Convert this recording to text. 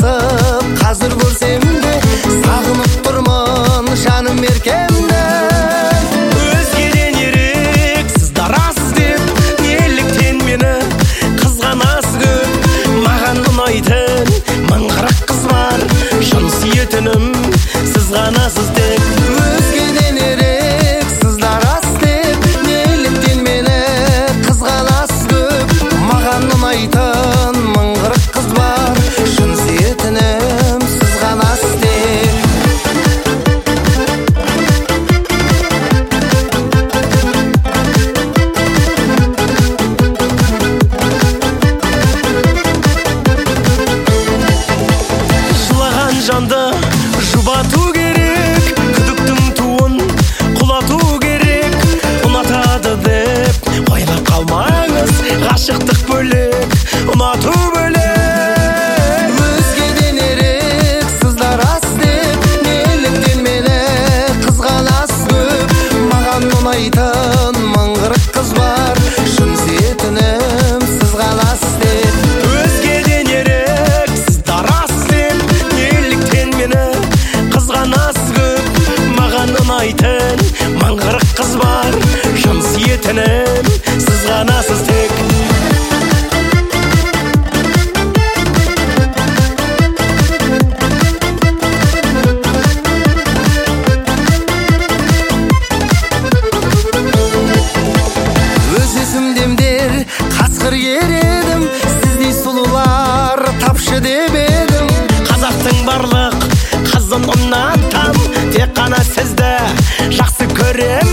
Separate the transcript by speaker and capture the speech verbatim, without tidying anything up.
Speaker 1: ұнатып, қазір көрсем де сағынып тұрмын жаным еркемді.
Speaker 2: Өзгеден ерек сізді рас деп, неліктен мені қызғанасыз көп? Маған ұнайтын мың қырық қыз бар, шын сүйетінім сіз ғанасыз тек.
Speaker 1: Өзгеден ерек сізді рас деп, неліктен мені қызғанасыз көп? Маған ұнайтын мың қырық қыз бар, шын сүйетінім сіз ғанасыз тек.
Speaker 2: Жылаған жанды жұбату керек, күдіктің туын құлату керек. Ұнатады деп ойлап қалмаңыз, ғашықтық бөлек, ұнату бөлек.
Speaker 1: Өзгеден ерек сізді рас деп, неліктен мені қызғанасыз көп? Маған ұнайтын мың қырық қыз бар, шын сүйетінім сіз ғанасыз деп.
Speaker 2: Өзгеден ерек сізді рас деп, неліктен мені қызғанасыз көп? Маған ұнайтын мың қырық қыз бар, шын сүйетінім сіз ғанасыз тек.
Speaker 1: Өз есімдемдер қасқыр ередім, сіздей сұлулар тапшы деп едім.
Speaker 2: Қазақтың барлық қызын ұнатам, тек қана сізді жақсы көрем.